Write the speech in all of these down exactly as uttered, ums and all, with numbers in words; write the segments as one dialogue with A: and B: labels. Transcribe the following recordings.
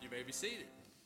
A: You may be seated.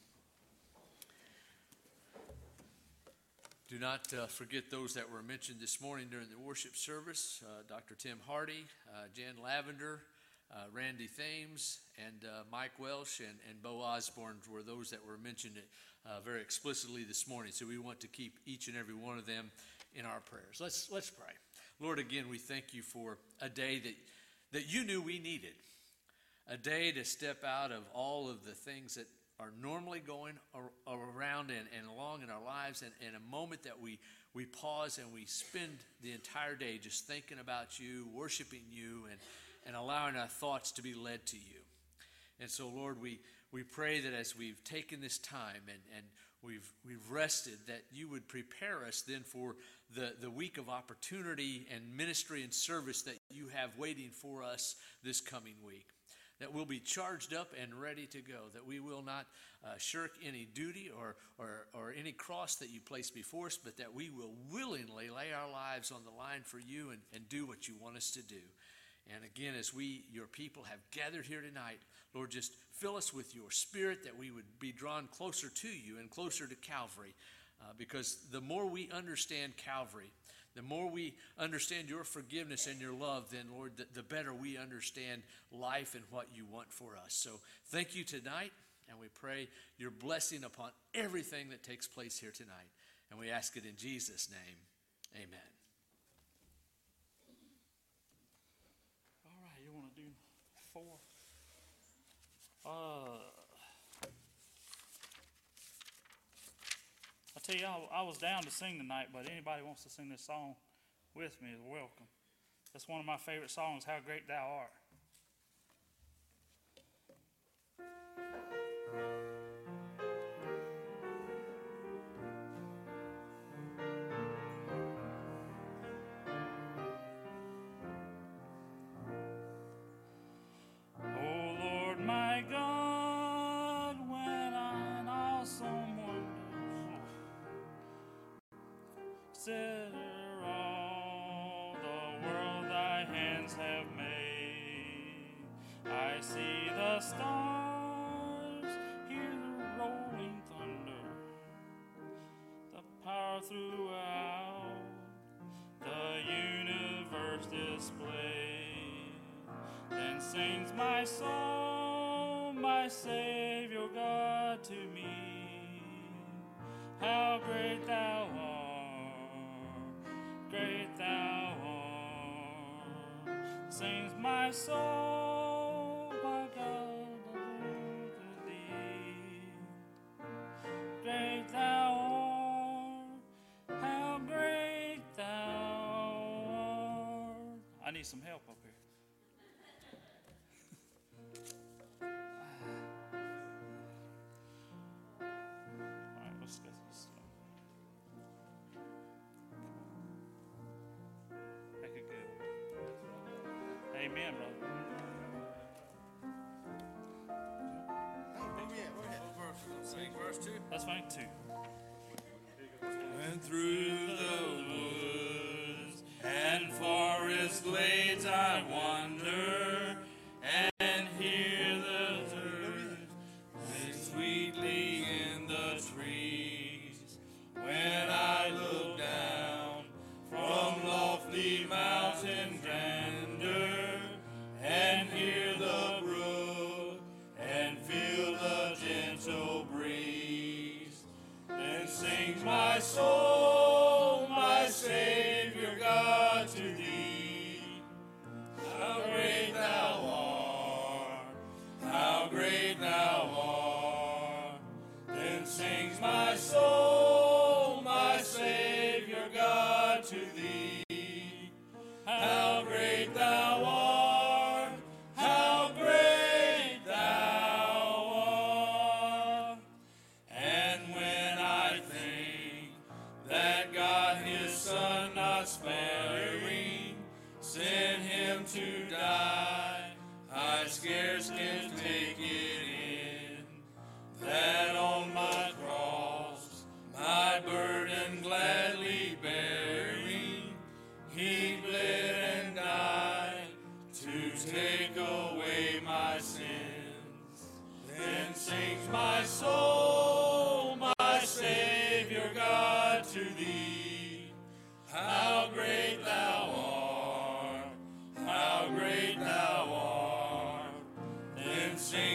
A: Do not uh, forget those that were mentioned this morning during the worship service. Uh, Doctor Tim Hardy, uh, Jan Lavender, uh, Randy Thames, and uh, Mike Welsh and, and Bo Osborne were those that were mentioned uh, very explicitly this morning. So we want to keep each and every one of them in our prayers. Let's let's pray. Lord, again, we thank you for a day that, that you knew we needed. A day to step out of all of the things that are normally going ar- around and, and along in our lives, and, and a moment that we, we pause and we spend the entire day just thinking about you, worshiping you, and, and allowing our thoughts to be led to you. And so, Lord, we, we pray that as we've taken this time and, and we've we've rested, that you would prepare us then for the, the week of opportunity and ministry and service that you have waiting for us this coming week. That we'll be charged up and ready to go, that we will not uh, shirk any duty or, or, or any cross that you place before us, but that we will willingly lay our lives on the line for you and, and do what you want us to do. And again, as we, your people, have gathered here tonight, Lord, just fill us with your spirit, that we would be drawn closer to you and closer to Calvary. Uh, because the more we understand Calvary, the more we understand your forgiveness and your love, then, Lord, the, the better we understand life and what you want for us. So thank you tonight, and we pray your blessing upon everything that takes place here tonight. And we ask it in Jesus' name. Amen.
B: All right, you want to do four? Uh, I tell you, I, I was down to sing tonight, but anybody wants to sing this song with me is welcome. That's one of my favorite songs, How Great Thou Art. Oh Lord my God, when an awesome wonder consider all the world thy hands have made. I see the stars, hear the rolling thunder, the power throughout the universe displayed. Then sings my soul, my Savior God, to me, how great thou art, great thou art. Sings my soul, my God, to thee, great thou art, how great thou art. I need some help up here. All right, let's get this. Make it good. Amen, brother.
A: Sing verse two.
B: That's fine too.
C: And through the woods and forest glades I wander and hear the turf play sweetly in the trees. When I look down from lofty mountain grandeur and hear the brook and feel the gentle breeze, then sings my soul, my Savior God, to thee. How great thou art, how great thou art. Then sings my soul, my Savior God, to thee. How great thou art, how great thou art. And when I think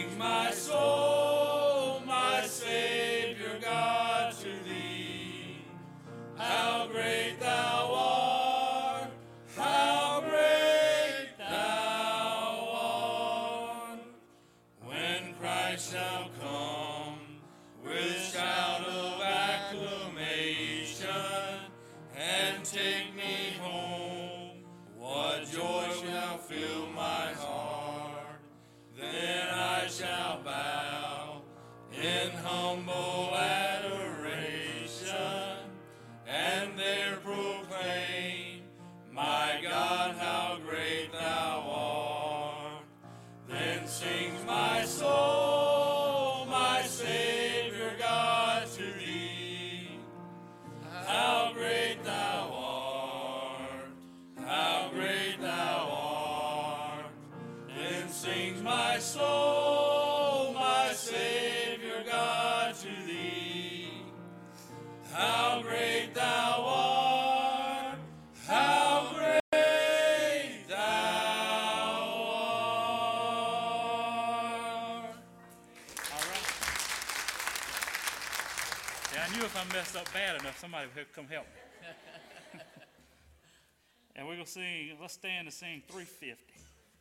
C: sing my soul, my Savior God, to thee. How great thou art, how great thou art. When Christ shall come with shout of acclamation and take me home, what joy shall fill my heart. Then I shall bow in humble adoration and there proclaim, my God, how great thou art. Then sings my soul, my Savior God, to thee. How great thou art, how great thou art. Then sings my soul, my Savior God, to thee. How great thou art, how great thou art.
B: All right. Yeah, I knew if I messed up bad enough, somebody would come help me. And we're going to sing, let's stand to sing three fifty.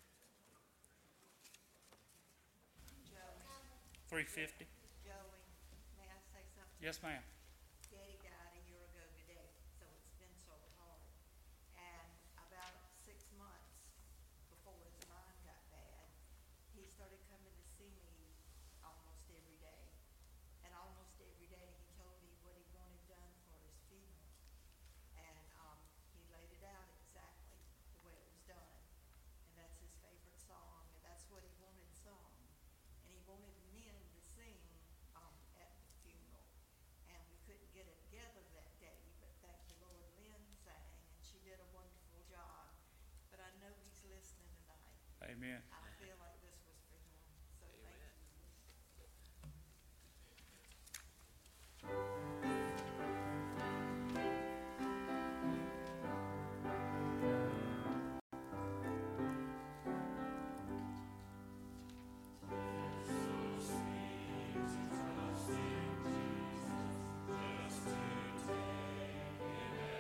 B: three fifty.
D: Joey, may I say something?
B: Yes, ma'am.
D: Daddy died a year ago today, so it's been so hard. And about six months before his mind got bad, he started coming to see me almost every day. And almost every day he told me what he wanted done for his funeral. And um, he laid it out exactly the way it was done. And that's his favorite song, and that's what he wanted sung. And he wanted men to sing um, at the funeral. And we couldn't get it together that day, but thank the Lord, Lynn sang, and she did a wonderful job. But I know he's listening tonight.
B: Amen.
D: I feel like this was for him, so thank you.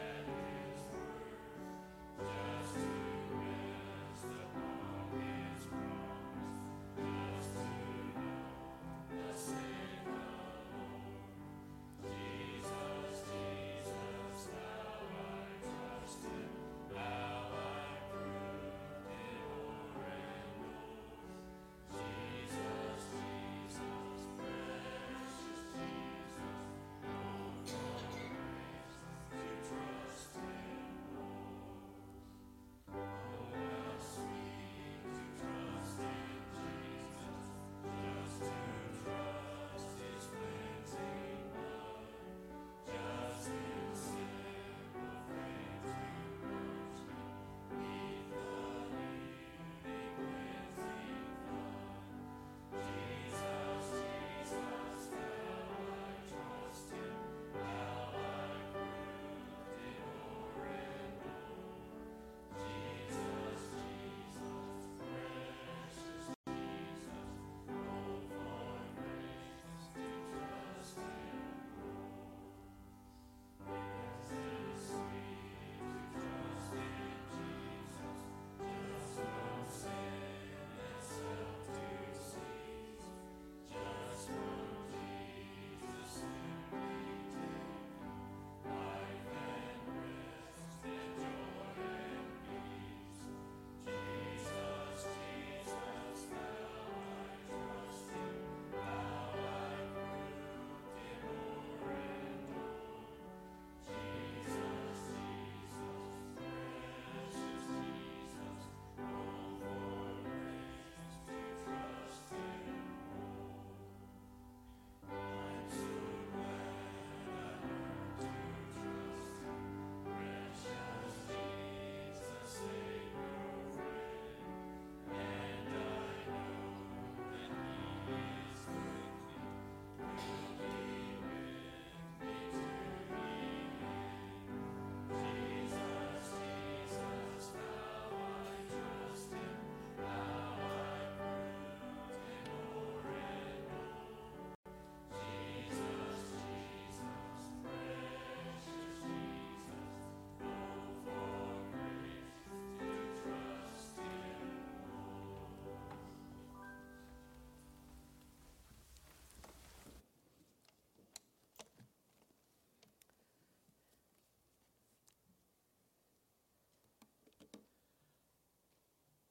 C: Just to rest upon his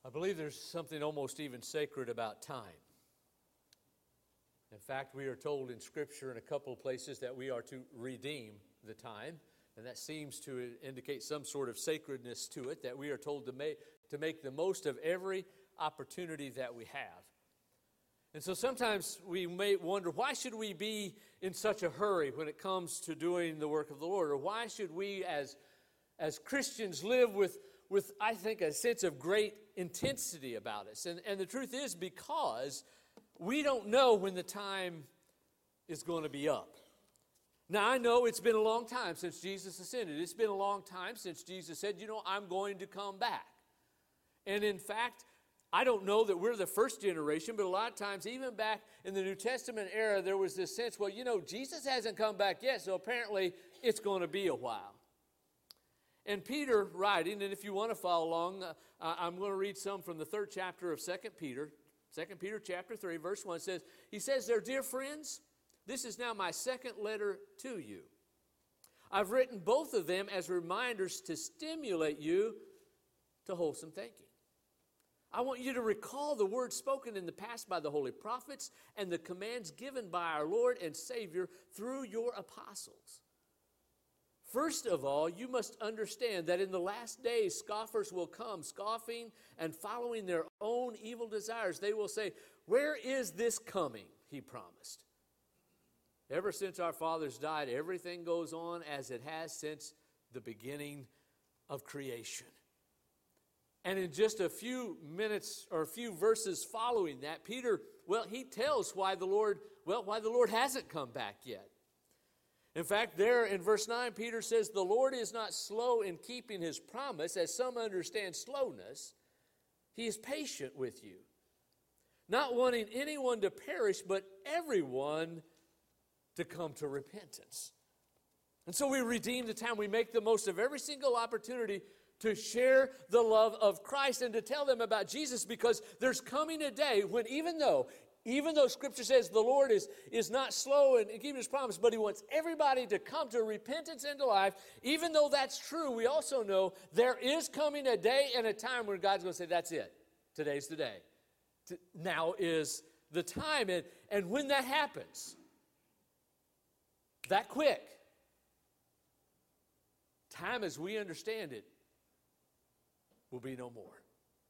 A: I believe there's something almost even sacred about time. In fact, we are told in Scripture in a couple of places that we are to redeem the time, and that seems to indicate some sort of sacredness to it, that we are told to make, to make the most of every opportunity that we have. And so sometimes we may wonder, why should we be in such a hurry when it comes to doing the work of the Lord? Or why should we as, as Christians live with, with, I think, a sense of great intensity about us? And, and the truth is because we don't know when the time is going to be up. Now, I know it's been a long time since Jesus ascended. It's been a long time since Jesus said, you know, I'm going to come back. And in fact, I don't know that we're the first generation, but a lot of times, even back in the New Testament era, there was this sense, well, you know, Jesus hasn't come back yet, so apparently it's going to be a while. And Peter writing, and if you want to follow along, uh, I'm going to read some from the third chapter of Second Peter. Second Peter chapter three, verse one says, he says there, dear friends, this is now my second letter to you. I've written both of them as reminders to stimulate you to wholesome thinking. I want you to recall the words spoken in the past by the holy prophets and the commands given by our Lord and Savior through your apostles. First of all, you must understand that in the last days scoffers will come, scoffing and following their own evil desires. They will say, where is this coming, he promised? Ever since our fathers died, everything goes on as it has since the beginning of creation. And in just a few minutes or a few verses following that, Peter, well, he tells why the Lord, well, why the Lord hasn't come back yet. In fact, there in verse nine, Peter says, the Lord is not slow in keeping his promise, as some understand slowness. He is patient with you, not wanting anyone to perish, but everyone to come to repentance. And so we redeem the time. We make the most of every single opportunity to share the love of Christ and to tell them about Jesus, because there's coming a day when even though, even though Scripture says the Lord is, is not slow in keeping his promise, but he wants everybody to come to repentance and to life, even though that's true, we also know there is coming a day and a time where God's going to say, that's it. Today's the day. Now is the time. And, and when that happens, that quick, time as we understand it will be no more.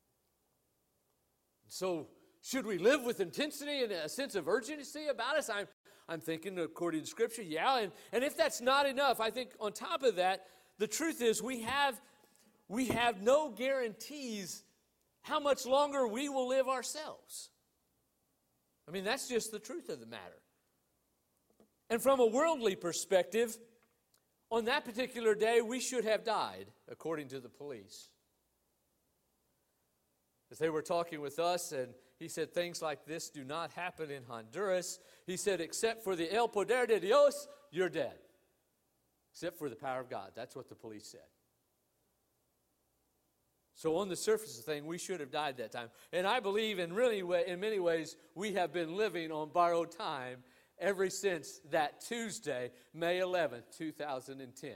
A: So, should we live with intensity and a sense of urgency about us? I'm, I'm thinking according to Scripture, yeah. And, and if that's not enough, I think on top of that, the truth is we have, we have no guarantees how much longer we will live ourselves. I mean, that's just the truth of the matter. And from a worldly perspective, on that particular day, we should have died, according to the police. As they were talking with us, and he said things like this do not happen in Honduras. He said, except for the El Poder de Dios, you're dead. Except for the power of God. That's what the police said. So on the surface of the thing, we should have died that time. And I believe in really in many ways, we have been living on borrowed time ever since that Tuesday, May eleventh, two thousand ten.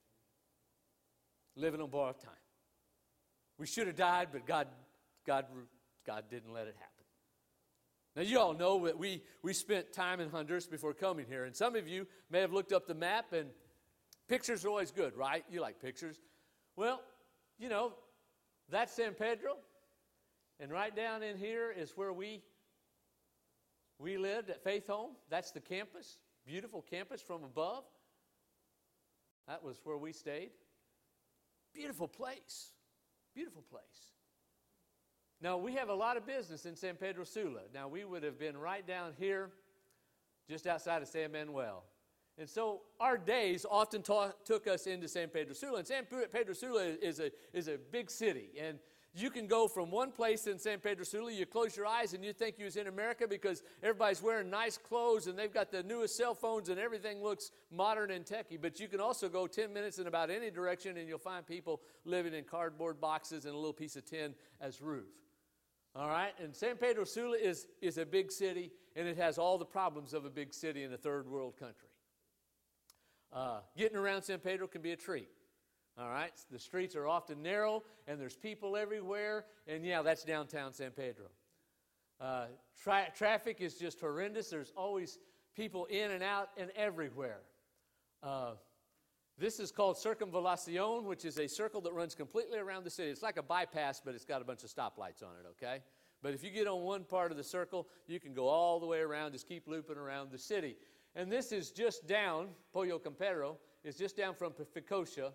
A: Living on borrowed time. We should have died, but God, God, God didn't let it happen. Now, you all know that we, we spent time in Honduras before coming here, and some of you may have looked up the map, and pictures are always good, right? You like pictures. Well, you know, that's San Pedro, and right down in here is where we we lived at Faith Home. That's the campus, beautiful campus from above. That was where we stayed. Beautiful place, beautiful place. Now, we have a lot of business in San Pedro Sula. Now, we would have been right down here, just outside of San Manuel. And so our days often ta- took us into San Pedro Sula. And San Pedro Sula is a, is a big city. And you can go from one place in San Pedro Sula, you close your eyes and you think you was in America because everybody's wearing nice clothes and they've got the newest cell phones and everything looks modern and techy. But you can also go ten minutes in about any direction and you'll find people living in cardboard boxes and a little piece of tin as roof. All right? And San Pedro Sula is, is a big city, and it has all the problems of a big city in a third world country. Uh, getting around San Pedro can be a treat. All right? The streets are often narrow, and there's people everywhere. And, yeah, that's downtown San Pedro. Uh, tra- traffic is just horrendous. There's always people in and out and everywhere. Uh, this is called Circunvalación, which is a circle that runs completely around the city. It's like a bypass, but it's got a bunch of stoplights on it, okay? But if you get on one part of the circle, you can go all the way around, just keep looping around the city. And this is just down, Pollo Campero, is just down from Ficosia,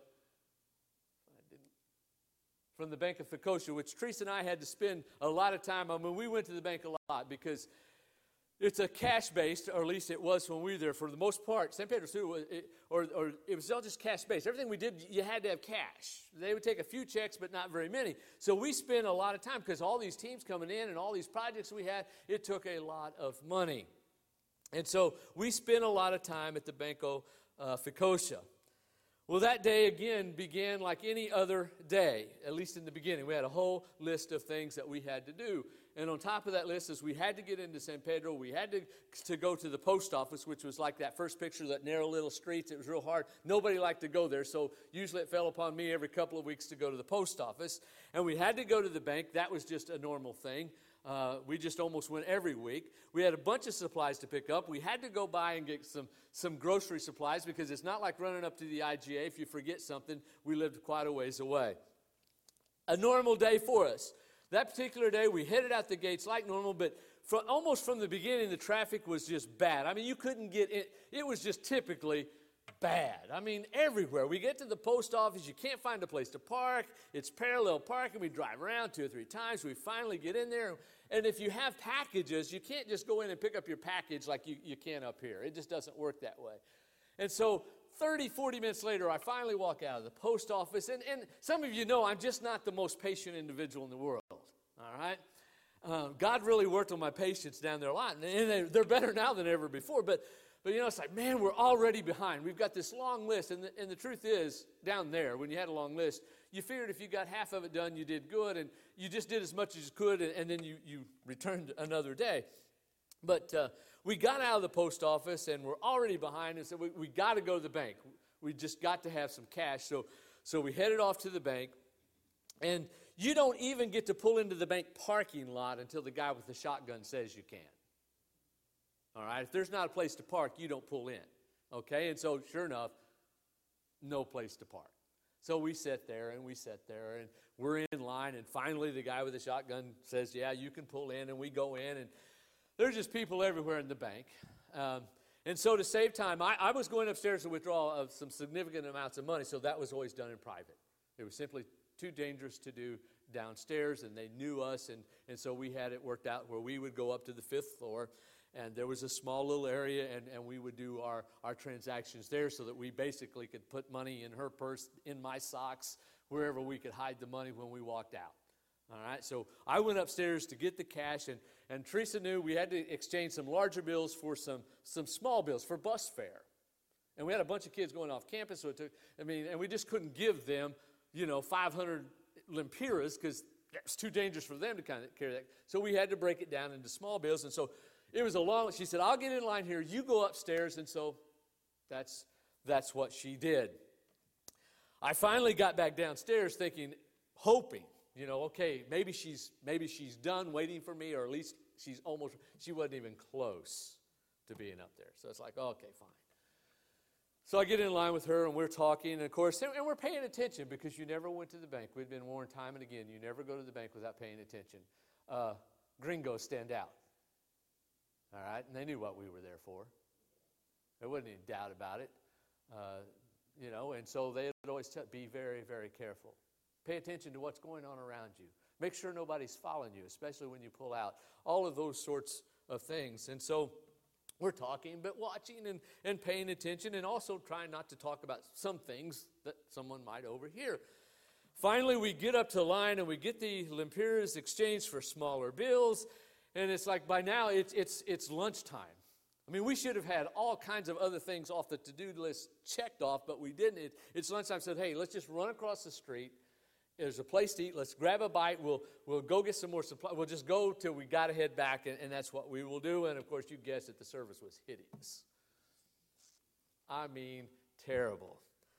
A: from the Bank of Ficosia, which Teresa and I had to spend a lot of time on. When we went to the bank a lot because it's a cash-based, or at least it was when we were there. For the most part, San Pedro Sula, was, it, or, or it was all just cash-based. Everything we did, you had to have cash. They would take a few checks, but not very many. So we spent a lot of time, because all these teams coming in and all these projects we had, it took a lot of money. And so we spent a lot of time at the Banco uh, Ficosia. Well, that day, again, began like any other day, at least in the beginning. We had a whole list of things that we had to do. And on top of that list is we had to get into San Pedro. We had to, to go to the post office, which was like that first picture, that narrow little streets. It was real hard. Nobody liked to go there, so usually it fell upon me every couple of weeks to go to the post office. And we had to go to the bank. That was just a normal thing. Uh, we just almost went every week. We had a bunch of supplies to pick up. We had to go by and get some, some grocery supplies, because it's not like running up to the I G A. If you forget something, we lived quite a ways away. A normal day for us. That particular day, we headed out the gates like normal, but from, almost from the beginning, the traffic was just bad. I mean, you couldn't get in. It was just typically bad. I mean, everywhere. We get to the post office, you can't find a place to park. It's parallel parking. We drive around two or three times. We finally get in there. And if you have packages, you can't just go in and pick up your package like you, you can up here. It just doesn't work that way. And so thirty, forty minutes later, I finally walk out of the post office. And, and some of you know I'm just not the most patient individual in the world. All right? Um, God really worked on my patience down there a lot. And they, they're better now than ever before. But But, you know, it's like, man, we're already behind. We've got this long list. And the, and the truth is, down there, when you had a long list, you figured if you got half of it done, you did good. And you just did as much as you could, and, and then you, you returned another day. But uh, we got out of the post office, and we're already behind. And so we, we got to go to the bank. We just got to have some cash. So, so we headed off to the bank. And you don't even get to pull into the bank parking lot until the guy with the shotgun says you can. All right, if there's not a place to park, you don't pull in, okay? And so, sure enough, no place to park. So we sit there, and we sit there, and we're in line, and finally the guy with the shotgun says, yeah, you can pull in, and we go in, and there's just people everywhere in the bank. Um, and so to save time, I, I was going upstairs to withdraw of some significant amounts of money, so that was always done in private. It was simply too dangerous to do downstairs, and they knew us, and, and so we had it worked out where we would go up to the fifth floor. And there was a small little area, and, and we would do our, our transactions there so that we basically could put money in her purse, in my socks, wherever we could hide the money when we walked out. All right, so I went upstairs to get the cash, and, and Teresa knew we had to exchange some larger bills for some, some small bills for bus fare. And we had a bunch of kids going off campus, so it took, I mean, and we just couldn't give them, you know, five hundred lempiras because it was too dangerous for them to kind of carry that. So we had to break it down into small bills, and so it was a long, she said, I'll get in line here, you go upstairs, and so that's that's what she did. I finally got back downstairs thinking, hoping, you know, okay, maybe she's maybe she's done waiting for me, or at least she's almost, she wasn't even close to being up there. So it's like, okay, fine. So I get in line with her, and we're talking, and of course, and we're paying attention because you never went to the bank. We'd been warned time and again, you never go to the bank without paying attention. Uh, gringos stand out. All right, and they knew what we were there for. There wasn't any doubt about it. Uh, you know, and so they'd always tell, be very, very careful. Pay attention to what's going on around you. Make sure nobody's following you, especially when you pull out. All of those sorts of things. And so we're talking, but watching and, and paying attention, and also trying not to talk about some things that someone might overhear. Finally, we get up to the line, and we get the lempiras exchanged for smaller bills. And it's like by now it's it's it's lunchtime. I mean, we should have had all kinds of other things off the to-do list checked off, but we didn't. It, it's lunchtime. I said, hey, let's just run across the street. There's a place to eat. Let's grab a bite. We'll we'll go get some more supply. We'll just go till we got to head back, and, and that's what we will do. And, of course, you guessed it, the service was hideous. I mean, terrible.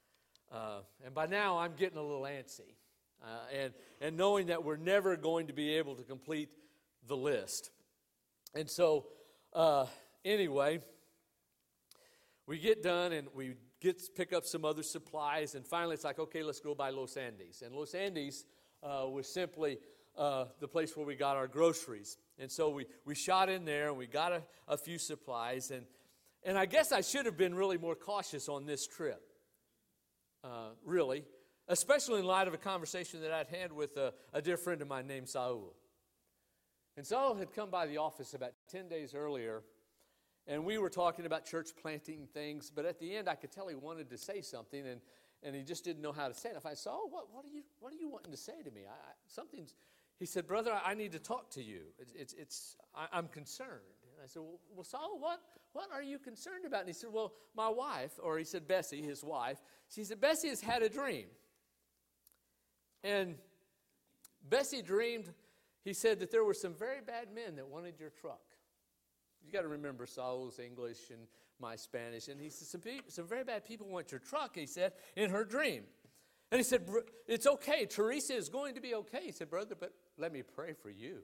A: Uh, and by now, I'm getting a little antsy. Uh, and, and knowing that we're never going to be able to complete the list. And so, uh, anyway, we get done and we get pick up some other supplies. And finally, it's like, okay, let's go by Los Andes. And Los Andes uh, was simply uh, the place where we got our groceries. And so we, we shot in there and we got a, a few supplies. And, and I guess I should have been really more cautious on this trip, uh, really, especially in light of a conversation that I'd had with a, a dear friend of mine named Saul. And Saul had come by the office about ten days earlier, and we were talking about church planting things, but at the end I could tell he wanted to say something, and, and he just didn't know how to say it. If I said, Saul, what, what, are you, what are you wanting to say to me? I, I, something's, he said, brother, I, I need to talk to you. It's, it's, it's I, I'm concerned. And I said, well, well, Saul, what, what are you concerned about? And he said, well, my wife, or he said Bessie, his wife, she said, Bessie has had a dream. And Bessie dreamed, he said, that there were some very bad men that wanted your truck. You got to remember Saul's English and my Spanish. And he said, some, pe- some very bad people want your truck, he said, in her dream. And he said, it's okay. Teresa is going to be okay. He said, brother, but let me pray for you.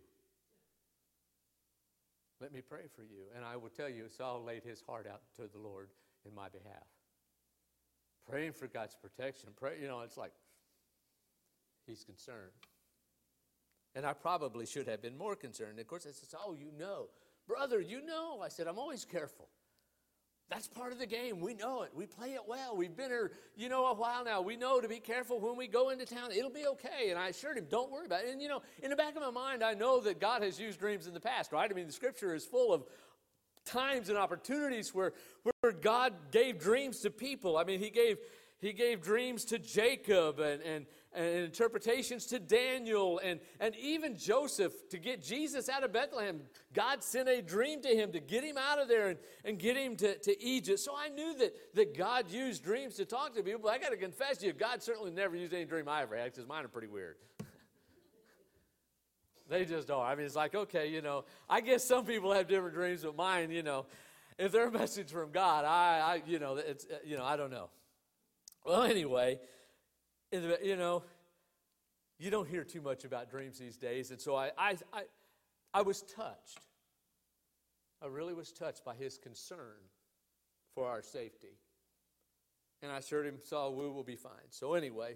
A: Let me pray for you. And I will tell you, Saul laid his heart out to the Lord in my behalf. Praying for God's protection. Pray, you know, it's like, he's concerned. And I probably should have been more concerned. And of course, I said, oh, you know. Brother, you know. I said, I'm always careful. That's part of the game. We know it. We play it well. We've been here, you know, a while now. We know to be careful when we go into town. It'll be okay. And I assured him, don't worry about it. And, you know, in the back of my mind, I know that God has used dreams in the past, right? I mean, the Scripture is full of times and opportunities where, where God gave dreams to people. I mean, he gave he gave dreams to Jacob and, and, and interpretations to Daniel and, and even Joseph to get Jesus out of Bethlehem. God sent a dream to him to get him out of there and, and get him to, to Egypt. So I knew that, that God used dreams to talk to people, but I got to confess to you, God certainly never used any dream I ever had because mine are pretty weird. They just are. I mean, it's like, okay, you know, I guess some people have different dreams, but mine, you know, if they're a message from God, I, I you know, it's, you know, I don't know. Well, anyway, in the, you know, you don't hear too much about dreams these days, and so I, I, I, I was touched. I really was touched by his concern for our safety. And I assured him, Saul, we will be fine. So anyway,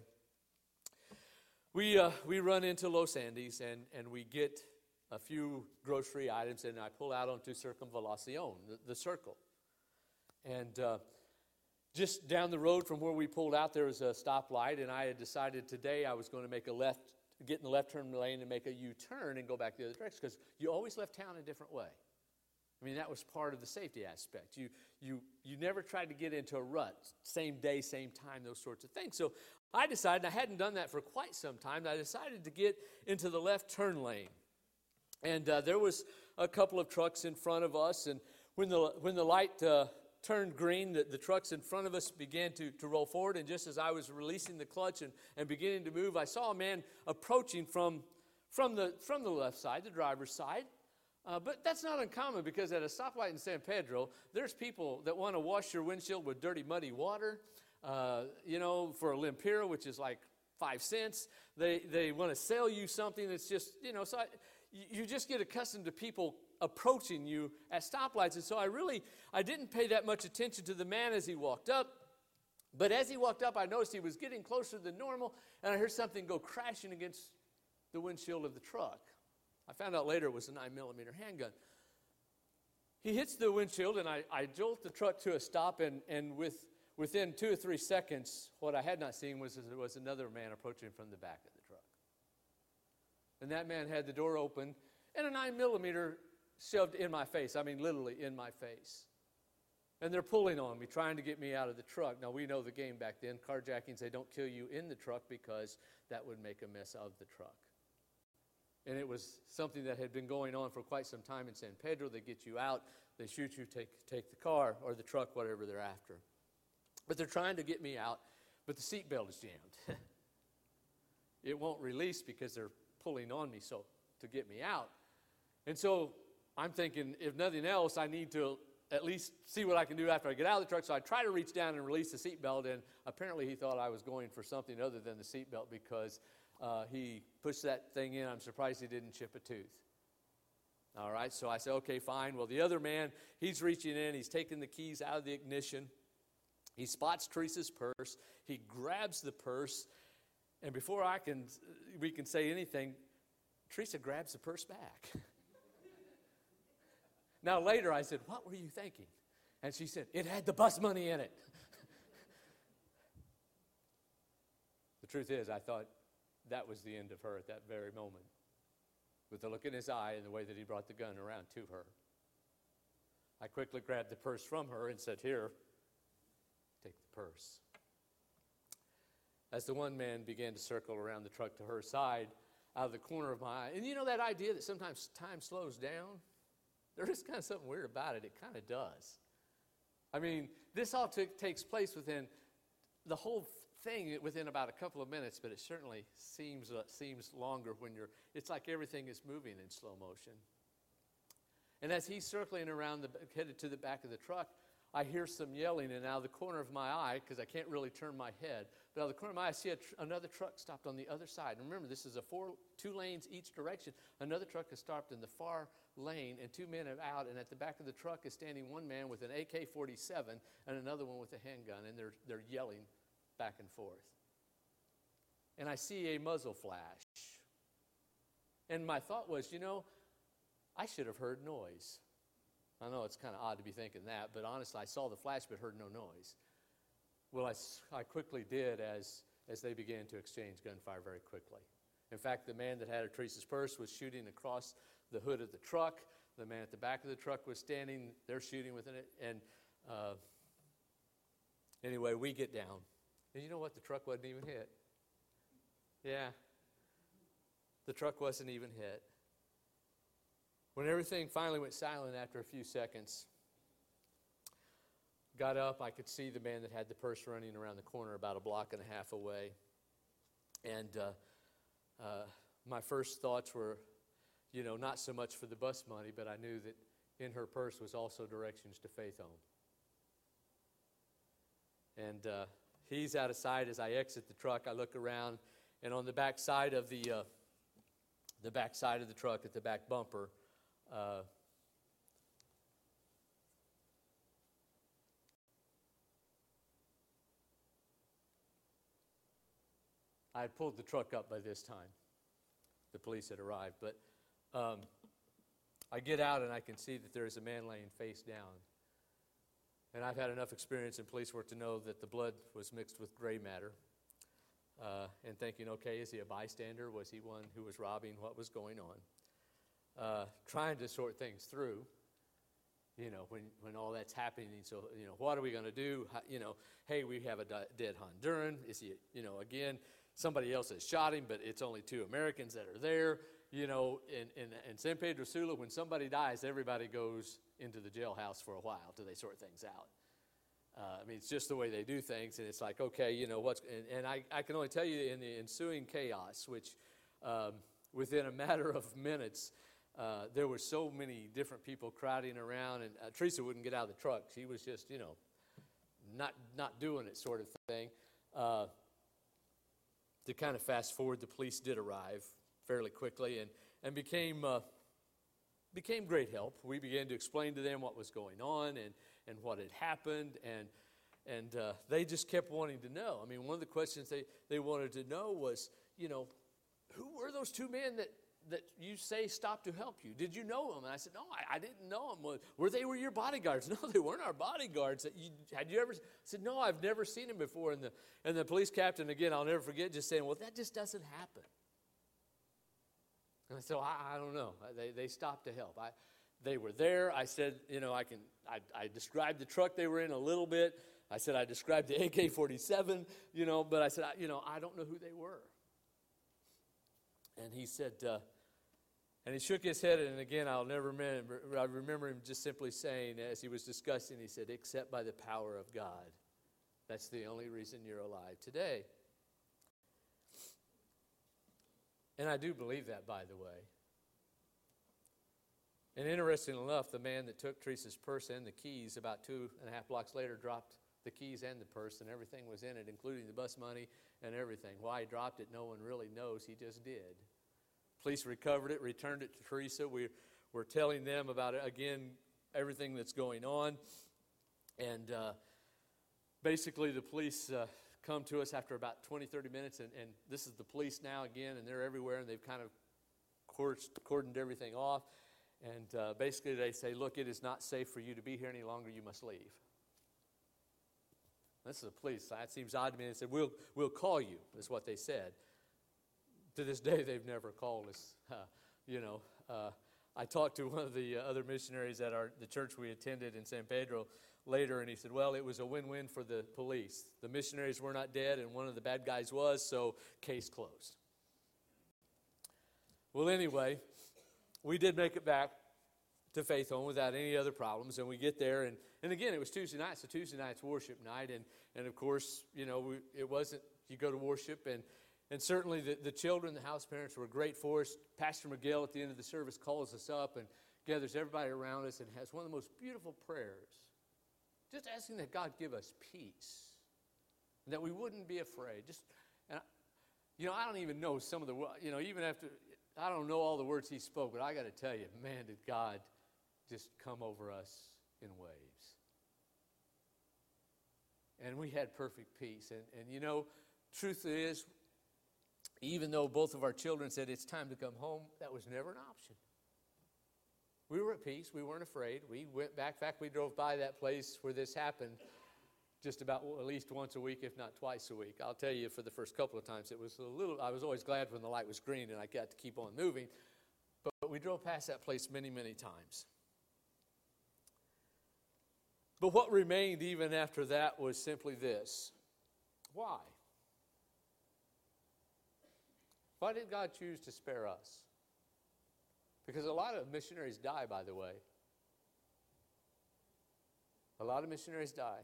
A: we uh, we run into Los Andes, and, and we get a few grocery items, and I pull out onto Circunvalación, the, the circle. And uh, just down the road from where we pulled out, there was a stoplight, and I had decided today I was going to make a left, get in the left turn lane and make a U-turn and go back the other direction, because you always left town a different way. I mean, that was part of the safety aspect. You you you never tried to get into a rut, same day, same time, those sorts of things. So I decided, I hadn't done that for quite some time, I decided to get into the left turn lane. And uh, there was a couple of trucks in front of us, and when the when the light uh, turned green, the, the trucks in front of us began to, to roll forward, and just as I was releasing the clutch and, and beginning to move, I saw a man approaching from, from, the, from the left side, the driver's side. Uh, but that's not uncommon, because at a stoplight in San Pedro, there's people that want to wash your windshield with dirty, muddy water, uh, you know, for a Lempira, which is like five cents. They, they want to sell you something that's just, you know, so I, you just get accustomed to people approaching you at stoplights. And so I really, I didn't pay that much attention to the man as he walked up. But as he walked up, I noticed he was getting closer than normal, and I heard something go crashing against the windshield of the truck. I found out later it was a nine millimeter handgun. He hits the windshield, and I, I jolt the truck to a stop, and, and with, within two or three seconds, what I had not seen was there was another man approaching from the back of the truck. And that man had the door open, and a nine millimeter shoved in my face. I mean, literally in my face. And they're pulling on me, trying to get me out of the truck. Now, we know the game back then. Carjackings, they don't kill you in the truck because that would make a mess of the truck. And it was something that had been going on for quite some time in San Pedro. They get you out, they shoot you, take, take the car or the truck, whatever they're after. But they're trying to get me out, but the seatbelt is jammed. It won't release because they're pulling on me so to get me out. And so I'm thinking, if nothing else, I need to
E: at least see what I can do after I get out of the truck. So I try to reach down and release the seatbelt, and apparently he thought I was going for something other than the seatbelt because uh, he pushed that thing in. I'm surprised he didn't chip a tooth. All right, so I said, okay, fine. Well, the other man, he's reaching in. He's taking the keys out of the ignition. He spots Teresa's purse. He grabs the purse, and before I can, we can say anything, Teresa grabs the purse back. Now, later I said, what were you thinking? And she said, it had the bus money in it. The truth is, I thought that was the end of her at that very moment, with the look in his eye and the way that he brought the gun around to her. I quickly grabbed the purse from her and said, here, take the purse. As the one man began to circle around the truck to her side, out of the corner of my eye, and you know that idea that sometimes time slows down? There is kind of something weird about it. It kind of does. I mean, this all took, takes place within the whole thing within about a couple of minutes, but it certainly seems uh, seems longer when you're, it's like everything is moving in slow motion. And as he's circling around, the, headed to the back of the truck, I hear some yelling, and out of the corner of my eye, because I can't really turn my head, but out of the corner of my eye, I see a tr- another truck stopped on the other side. And remember, this is a four, two lanes each direction. Another truck has stopped in the far lane, and two men are out, and at the back of the truck is standing one man with an A K forty-seven and another one with a handgun, and they're, they're yelling back and forth. And I see a muzzle flash. And my thought was, you know, I should have heard noise. I know it's kind of odd to be thinking that, but honestly, I saw the flash but heard no noise. Well, I, I quickly did as, as they began to exchange gunfire very quickly. In fact, the man that had Teresa's purse was shooting across the hood of the truck. The man at the back of the truck was standing there shooting within it. And uh, anyway, we get down. And you know what? The truck wasn't even hit. Yeah. The truck wasn't even hit. When everything finally went silent after a few seconds, got up, I could see the man that had the purse running around the corner about a block and a half away. And uh, uh, my first thoughts were, you know, not so much for the bus money, but I knew that in her purse was also directions to Faith Home. And uh, he's out of sight as I exit the truck. I look around, and on the back side of the uh, the back side of the truck, at the back bumper, uh, I had pulled the truck up by this time. The police had arrived, but um, I get out and I can see that there is a man laying face down. And I've had enough experience in police work to know that the blood was mixed with gray matter. Uh, and thinking, okay, is he a bystander? Was he one who was robbing? What was going on? Uh, trying to sort things through, you know, when, when all that's happening. So, you know, what are we going to do? How, you know, hey, we have a di- dead Honduran. Is he, you know, again, somebody else has shot him, but it's only two Americans that are there. You know, in, in, in San Pedro Sula, when somebody dies, everybody goes into the jailhouse for a while till they sort things out. Uh, I mean, it's just the way they do things, and it's like, okay, you know, what's, and, and I, I can only tell you in the ensuing chaos, which um, within a matter of minutes, uh, there were so many different people crowding around, and uh, Teresa wouldn't get out of the truck. She was just, you know, not not doing it sort of thing. Uh, to kind of fast forward, the police did arrive fairly quickly and, and became uh, became great help. We began to explain to them what was going on and, and what had happened, and and uh, they just kept wanting to know. I mean, one of the questions they, they wanted to know was, you know, who were those two men that, that you say stopped to help you? Did you know them? And I said, no, I, I didn't know them. Well, were they were your bodyguards? No, they weren't our bodyguards. You, had you ever? I said, no, I've never seen them before. And the and the police captain, again, I'll never forget, just saying, well, that just doesn't happen. And I said, well, I, I don't know. They they stopped to help. I, they were there. I said, you know, I can. I, I described the truck they were in a little bit. I said I described the A K forty-seven, you know, but I said, I, you know, I don't know who they were. And he said, uh, and he shook his head, and again, I'll never remember. I remember him just simply saying, as he was discussing, he said, except by the power of God. That's the only reason you're alive today. And I do believe that, by the way. And interesting enough, the man that took Teresa's purse and the keys about two and a half blocks later dropped the keys and the purse, and everything was in it, including the bus money and everything. Why he dropped it, no one really knows. He just did. Police recovered it, returned it to Teresa. We were telling them about, it, again, everything that's going on. And uh, basically the police uh, come to us after about twenty, thirty minutes, and, and this is the police now again, and they're everywhere, and they've kind of cordoned everything off. And uh, basically they say, look, it is not safe for you to be here any longer. You must leave. This is the police. That seems odd to me. They said, we'll, we'll call you, is what they said. To this day, they've never called us. Uh, you know, uh, I talked to one of the uh, other missionaries at our the church we attended in San Pedro later, and he said, well, it was a win-win for the police. The missionaries were not dead, and one of the bad guys was, so case closed. Well, anyway, we did make it back to Faith Home without any other problems, and we get there, and, and again, it was Tuesday night, so Tuesday night's worship night, and, and of course, you know, we, it wasn't, you go to worship, and And certainly the, the children, the house parents were great for us. Pastor Miguel at the end of the service calls us up and gathers everybody around us and has one of the most beautiful prayers. Just asking that God give us peace. And that we wouldn't be afraid. Just, and I, you know, I don't even know some of the, you know, even after, I don't know all the words he spoke, but I got to tell you, man, did God just come over us in waves. And we had perfect peace. And, and you know, truth is, even though both of our children said it's time to come home, that was never an option. We were at peace. We weren't afraid. We went back. In fact, we drove by that place where this happened just about well, at least once a week, if not twice a week. I'll tell you, for the first couple of times, it was a little, I was always glad when the light was green and I got to keep on moving. But, but we drove past that place many, many times. But what remained even after that was simply this. Why? Why did God choose to spare us? Because a lot of missionaries die, by the way. A lot of missionaries die.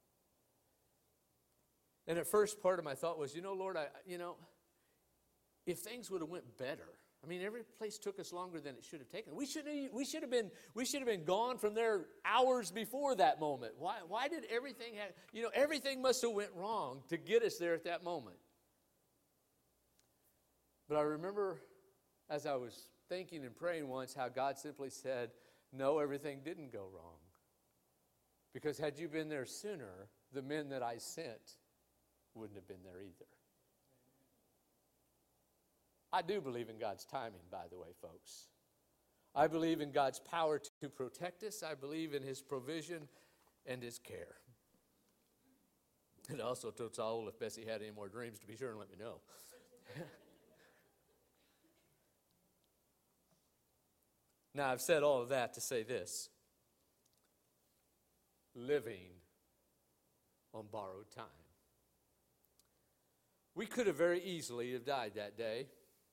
E: And at first, part of my thought was, you know, Lord, I, you know, if things would have went better. I mean, every place took us longer than it should have taken. We should have, we should have been, we should have been gone from there hours before that moment. Why, why did everything have, you know, everything must have went wrong to get us there at that moment. But I remember as I was thinking and praying once how God simply said, no, everything didn't go wrong. Because had you been there sooner, the men that I sent wouldn't have been there either. I do believe in God's timing, by the way, folks. I believe in God's power to protect us. I believe in His provision and His care. And I also told Saul if Bessie had any more dreams to be sure and let me know. Now, I've said all of that to say this. Living on borrowed time. We could have very easily have died that day.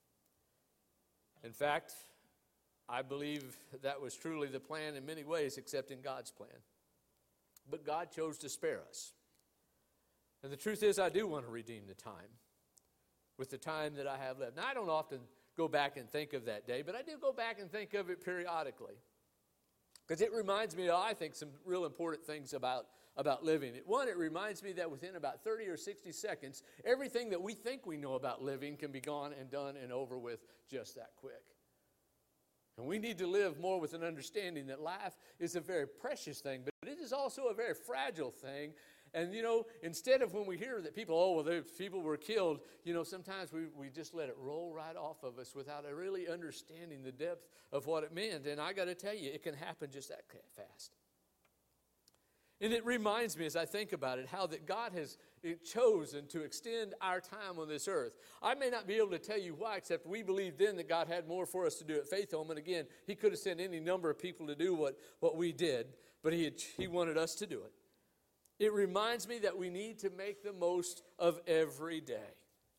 E: In fact, I believe that was truly the plan in many ways, except in God's plan. But God chose to spare us. And the truth is, I do want to redeem the time with the time that I have left. Now, I don't often go back and think of that day, but I do go back and think of it periodically. Because it reminds me, I think, some real important things about, about living. One, it reminds me that within about thirty or sixty seconds, everything that we think we know about living can be gone and done and over with just that quick. And we need to live more with an understanding that life is a very precious thing, but it is also a very fragile thing. And, you know, instead of when we hear that people, oh, well, those people were killed, you know, sometimes we, we just let it roll right off of us without really understanding the depth of what it meant. And I got to tell you, it can happen just that fast. And it reminds me, as I think about it, how that God has chosen to extend our time on this earth. I may not be able to tell you why, except we believe then that God had more for us to do at Faith Home. And again, He could have sent any number of people to do what, what we did, but he, had, he wanted us to do it. It reminds me that we need to make the most of every day.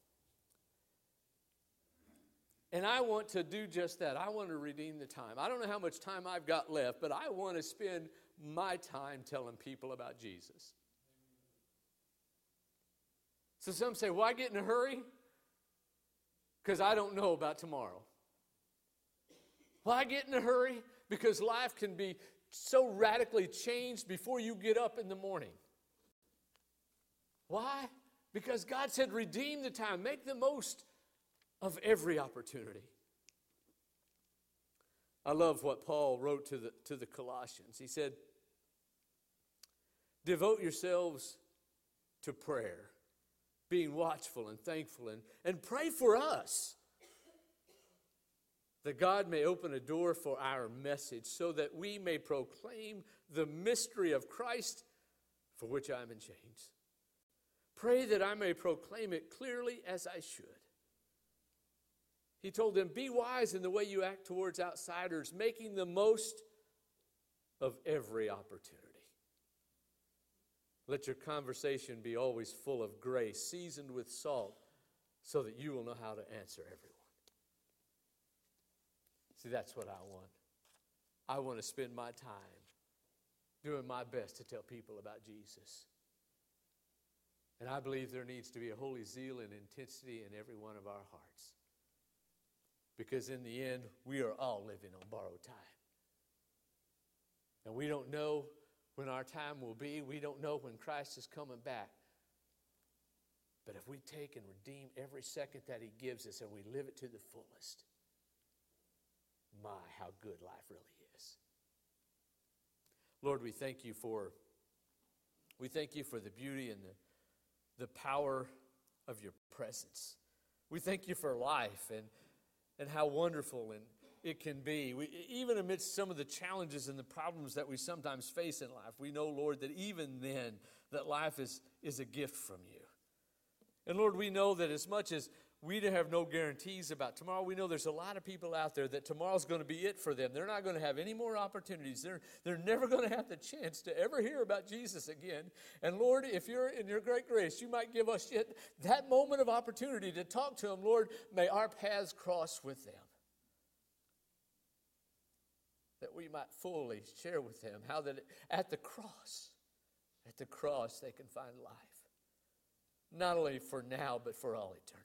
E: And I want to do just that. I want to redeem the time. I don't know how much time I've got left, but I want to spend my time telling people about Jesus. So some say, why get in a hurry? Because I don't know about tomorrow. Why get in a hurry? Because life can be so radically changed before you get up in the morning. Why? Because God said, redeem the time. Make the most of every opportunity. I love what Paul wrote to the, to the Colossians. He said, devote yourselves to prayer, being watchful and thankful, and, and pray for us, that God may open a door for our message so that we may proclaim the mystery of Christ, for which I am in chains. Pray that I may proclaim it clearly as I should. He told them, be wise in the way you act towards outsiders, making the most of every opportunity. Let your conversation be always full of grace, seasoned with salt, so that you will know how to answer everyone. See, that's what I want. I want to spend my time doing my best to tell people about Jesus. And I believe there needs to be a holy zeal and intensity in every one of our hearts. Because in the end, we are all living on borrowed time. And we don't know when our time will be. We don't know when Christ is coming back. But if we take and redeem every second that he gives us and we live it to the fullest, my, how good life really is. Lord, we thank you for, we thank you for the beauty and the, the power of your presence. We thank you for life and, and how wonderful and it can be. We, even amidst some of the challenges and the problems that we sometimes face in life, we know, Lord, that even then, that life is, is a gift from you. And Lord, we know that as much as we have no guarantees about tomorrow, we know there's a lot of people out there that tomorrow's going to be it for them. They're not going to have any more opportunities. They're, they're never going to have the chance to ever hear about Jesus again. And Lord, if you're in your great grace, you might give us yet that moment of opportunity to talk to them. Lord, may our paths cross with them, that we might fully share with them how that at the cross, at the cross they can find life. Not only for now, but for all eternity.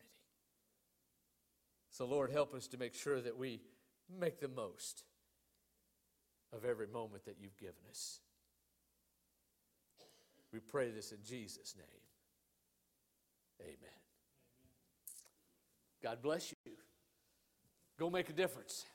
E: So Lord, help us to make sure that we make the most of every moment that you've given us. We pray this in Jesus' name. Amen. God bless you. Go make a difference.